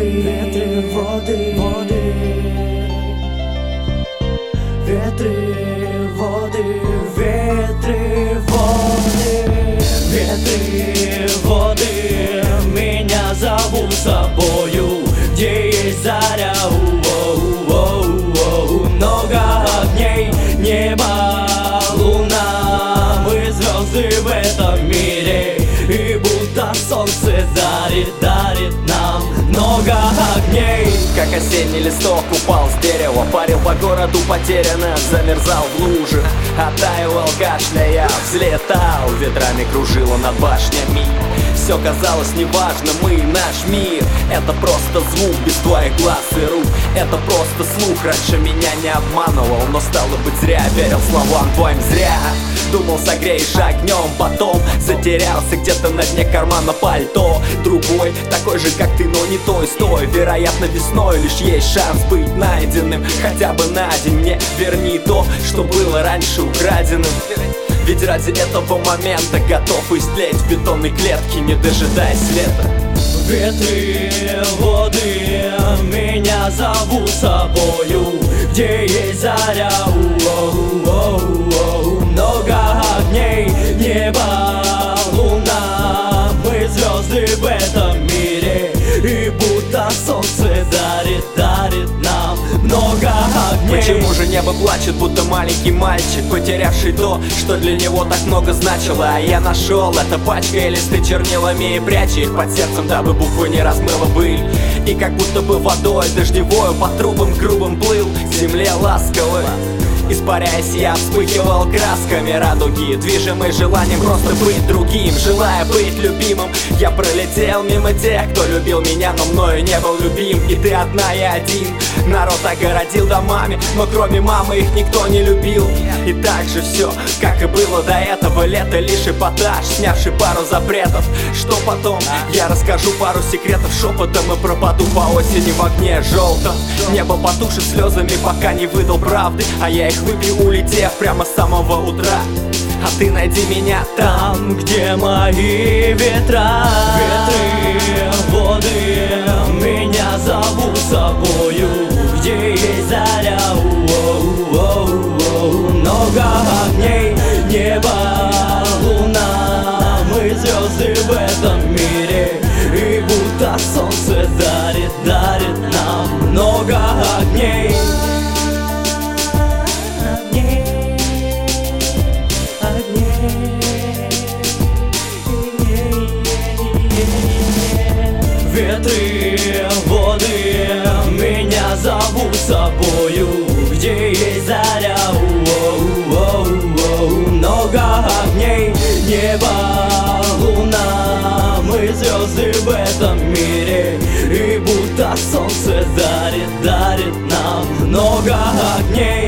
ветры, воды, воды, ветры, воды, ветры, воды, ветры, воды, меня зовут с собою, где есть заря, много огней, небо, луна, мы звезды в этом мире, и будто солнце дарит нам много огней. Как осенний листок упал с дерева, парил по городу потерянно, замерзал в луже, оттаивал, кашляя, взлетал, ветрами кружила над башнями. Все казалось неважно, мы, наш мир, это просто звук без твоих глаз и рук. Это просто слух, раньше меня не обманывал, но стало быть зря, верил словам твоим зря. Думал, согреешь огнем, потом затерялся где-то на дне кармана пальто. Другой, такой же как ты, но не той, стой. Вероятно, весной лишь есть шанс быть найденным, хотя бы на день. Мне верни то, что было раньше украденным, ведь ради этого момента готов истлеть в бетонной клетке, не дожидаясь лета. Ветры, воды, меня зовут с собою, где есть заря, много огней, небо, луна, мы звезды в этом мире, и будто солнце дарит нам много огней. Почему же небо плачет, будто маленький мальчик, потерявший то, что для него так много значило? А я нашел это, пачкая листы чернилами и пряча их под сердцем, дабы буквы не размыла быль. И как будто бы водой дождевою по трубам грубым плыл к земле ласковый. Испаряясь, я вспыхивал красками радуги, движимый желанием просто быть другим, желая быть любимым. Я пролетел мимо тех, кто любил меня, но мною не был любим. И ты одна и один. Народ огородил домами, но кроме мамы их никто не любил. И так же все, как и было до этого. Лето лишь эпатаж, снявший пару запретов. Что потом? Я расскажу пару секретов шепотом и пропаду по осени в огне желтом. Небо потушит слезами, пока не выдал правды, а я их выпью, улетев прямо с самого утра. А ты найди меня там, где мои ветра. Ветры, воды, меня зовут с собою, где есть заря, много огней, небо, луна, мы звезды в этом мире, и будто солнце дарит нам много огней. Ветры, воды, меня зовут с собою, где есть заря, много огней, небо, луна, мы звезды в этом мире, и будто солнце дарит нам много огней.